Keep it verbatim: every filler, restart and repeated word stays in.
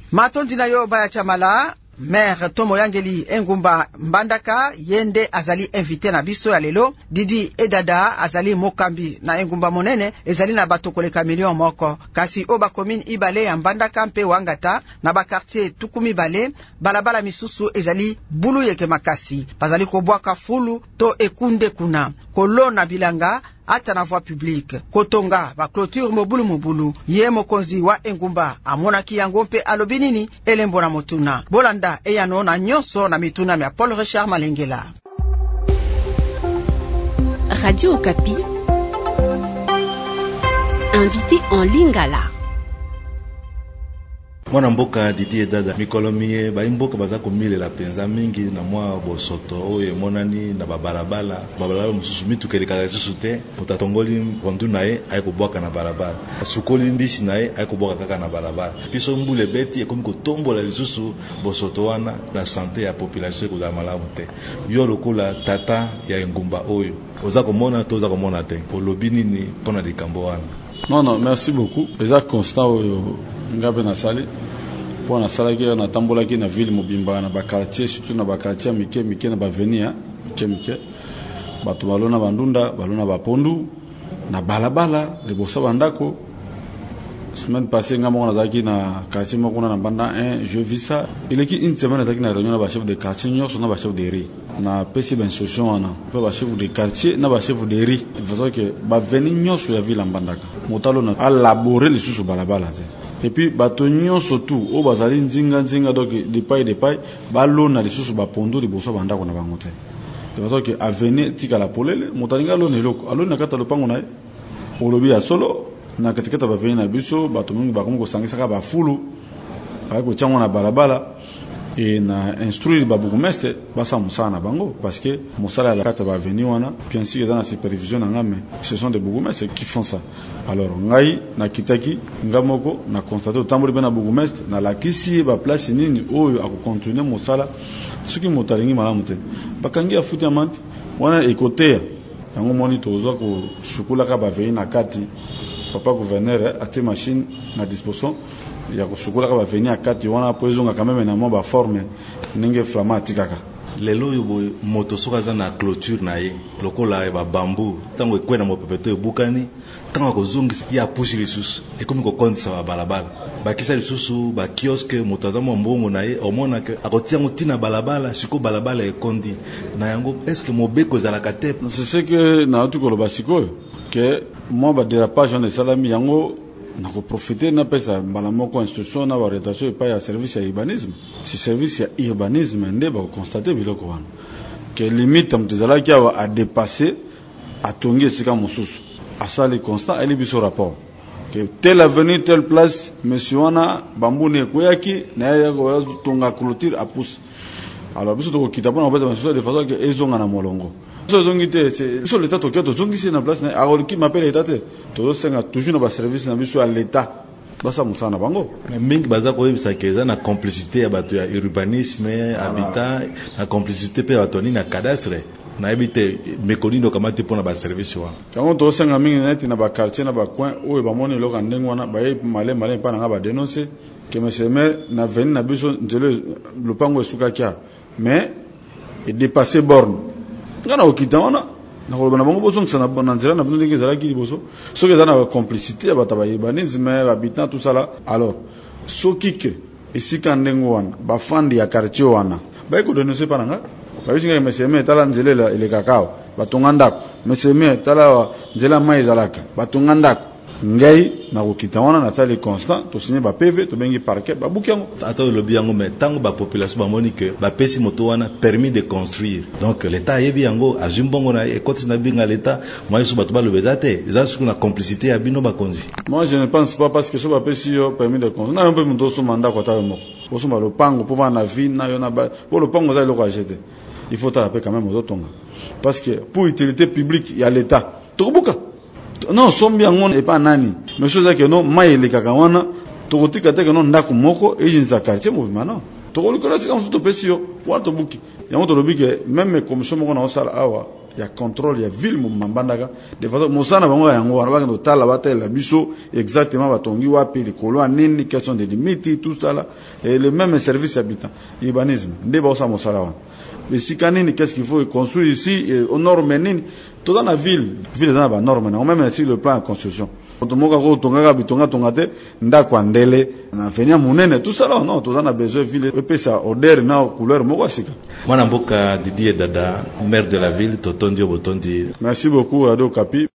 Matondi na yo baya chamala Maire Tomo Yangeli Engumba Mbandaka yende azali invité na biso ya lelo. Didi Edada azali mokambi na Engumba monene ezali na bato koleka million moko. Kasi oba commune Ibale ya Mbandaka mpe Wangata na ba quartier Tukumi Bale balabala misusu ezali bulu yeke makasi. Bazali kobwaka fulu to ekunde kuna. Kolona bilanga ata na voie publique. Kotonga ba clôture mobulu mobulu. Ye mokonzi wa Engumba amonaki yango mpe alobinini elembo na motuna. Bolanda eyano na nyonso na mituna ya Paul Richard Malengela. Radio Okapi. Invité en Lingala. Mwana mboka Didi Edada mikolomie ba mboka baza komilela penza mingi na mwa bosoto oyo monani na babalabala babalabala mususu mitukeleka lisusu te mutatongoli bondu naye ayekobwaka na balabala sukoli mbisi naye ayekobwaka kaka na balabala piso mbule beti ekomi kotombola lisusu bosoto wana na santé ya population kozala malamu te yo lokola tata ya Engumba oyo oza komona to oza komona te olobi nini mpona likambo wana? Non, non, merci beaucoup. Eza constant oyo ngabe na sali pour na sala ki na tambola ki na ville mobimba na ba quartier surtout na ba quartier mike mike na ba venia mike mike bato balona bandunda balona bapondu na balabala liboso bandako. Semaine passée ngamo na zaki na quartier moko na banda un je vis ça il est qui une semaine zaki na réunion na ba chef de quartier nyoso na ba chef de riz na pesi ben solution wana pe ba chef de quartier na ba chef de riz de façon que ba veni nyoso ya ville mbandaka motalo na élaborer les sous balabala te. Et puis bato nyonso tout o bazali nzinga nzinga donc de paille de paille balona les sous ba pondo liboso bandako na bango te de façon que avenir tika la polele motalinga lona eloko alona kata lopango na olobi ya solo na katikata ba veni na biso bato mingi bakomo ko sangisa ba fulu ba ko tyango na balabala et na instruire ba bourgmestre basa musana bango parce que musala la kata ba veni wana bien sûr dans la supervision na ngame ce sont des bourgmestres qui font ça. Alors ngai na kitaki ngamoko na constater tamboli bena bourgmestre na la kisi ba place nini oyo ako continuer musala soki motalingi malamu te bakangi afuti amanti wana ekotea yango moni tozo ko shukula ka ba veni na kati papa gouverneur a te machine na disposition ya kusukula ka ba venir akati wana poezonga quand même na mo ba forme ninge flamati kaka lelo yo moto soka za na clôture na ye lokola ba bambou tango ekwena mo pepeto ebukani tango kozongi ya pushi lisusu ekomi ko kondisa ba balabala bakisa lisusu ba kiosque moto za mo mbongo na ye omona ke akotiango tina balabala siko balabala ekondi na yango est-ce que mobeko za la kate c'est ce que na tu ko lo basiko que moi ba dérapage en salami yango na ko profiter na pesa mbala moko institution na orientation et pas ya service ya urbanisme si service ya urbanisme nde ba constater biloko wana que limite mtezala ki a dépasser a tongi sika mususu asali constant ali biso rapport que telle avenue telle place monsieur wana bambune koyaki na ya ko tonga clôture a pousse alors biso to kitapona on va de façon que ezonga na molongo zongite c'est sur l'état to keto zongisi na place na alors qui m'appelle l'état to senga toujours na ba service na biso à l'état basa musana bango mais mingi baza ko yebisa keza na complicité ya bato ya urbanisme habitat na complicité pe bato ni na cadastre na ebite mekonindo kama te pona ba service wa kango to senga mingi net na ba quartier na ba coin oyo ba moni loka ndengo na ba male male pa na ba dénoncer que monsieur maire na veni na biso njelo lopango esuka kya mais et dépasser borne ngana okitaona na ko bana bango bozo ntsana na nzela na bino ngeza la ki bozo so ke zana complicité ya bata ba urbanisme habitant tout ça là alors so kike esika ndengo wana ba fandi ya quartier wana ba ko dénoncer pananga ba bisinga meseme tala nzela ile kakao batonga ndako meseme tala nzela mai zalaka batonga ndako ngai na kokita wana na tali constant to signer ba P V to bengi parquet ba bukiango ata le biango mais tango ba population ba moni que ba pesi moto wana permis de construire donc l'état yebi yango azumbongo na ekoti na binga l'état moi so bato ba le bezate za su na complicité ya bino ba konzi. Moi je ne pense pas parce que so ba pesi yo permis de construire na mpe moto so mandat ko ta moko so ba lo pango pour vendre na vie na yo na ba pour le pango za le ko acheter il faut ta rappeler quand même aux tonga parce que pour utilité publique il y a l'état to buka non sombi yango et pas nani mais chose que non maile kaka wana to kotika te que non ndako moko et jinza quartier mouvement non to ko likola sika msuto pesio wato buki yango to lobiki même comme somo na osala awa il y a contrôle, il y a ville Mbandaka. De façon, Moussana Bango Yango, on va noter la bataille, la biso, exactement, Batongi Wapi, les colons, Nini, question des limites, tout ça là, et le même service habitant, l'urbanisme, Ndeba Moussala. Mais si Kanini, qu'est-ce qu'il faut construire ici, au nord, Ménine, tout dans la ville, ville dans la norme, on même ici le plan de construction. Otomoka ko tonga bitonga tongate ndako andele na fenya munene tout ça là non tout ça na besoin ville et ça odeur na couleur moko sika mwana mboka Didier Dada maire de la ville totondi obotondi. Merci beaucoup Ado Kapi.